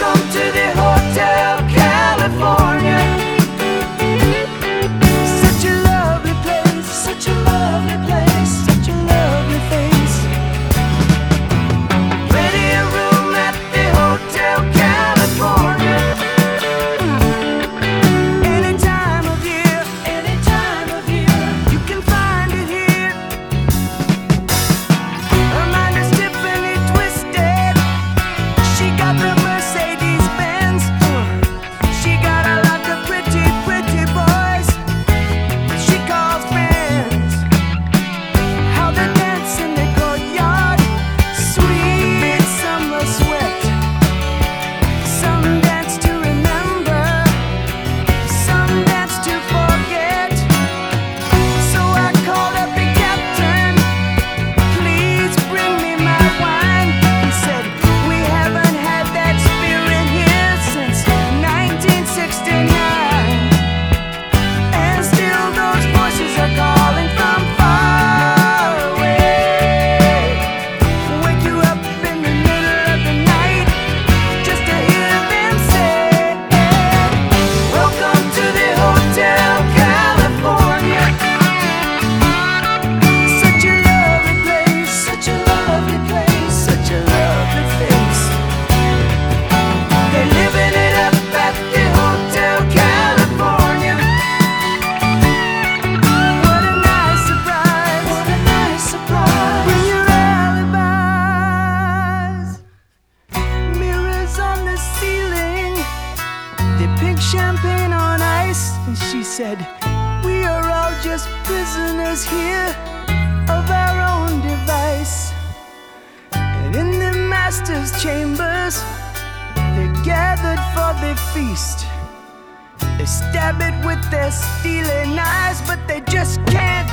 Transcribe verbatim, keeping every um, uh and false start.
Welcome to the Hotel California. Such a lovely place, such a lovely place, such a lovely face. Plenty of room at the Hotel California. Any time of year, any time of year, you can find it here. Her mind is Tiffany twisted. She got the Mercedes Benz. She got a lot of pretty, pretty boys she calls friends. How they dance in the courtyard, sweet summer sweat. Some dance to remember, some dance to forget. So I called up the captain, please bring me my wine. He said, we haven't had that spirit here since nineteen sixty-nine. And still those voices are calling from far away. Wake you up in the middle of the night just to hear them say, welcome to the Hotel California. Such a lovely place, such a lovely place, such a lovely face. They're living it up at the Hotel California. What a nice surprise, what a nice surprise. Bring your alibis. Mirrors on the ceiling, they pink champagne on ice. And she said, we are all just prisoners here of our own device. And in the master's chambers, they're gathered for the feast. They stab it with their steely knives, but they just can't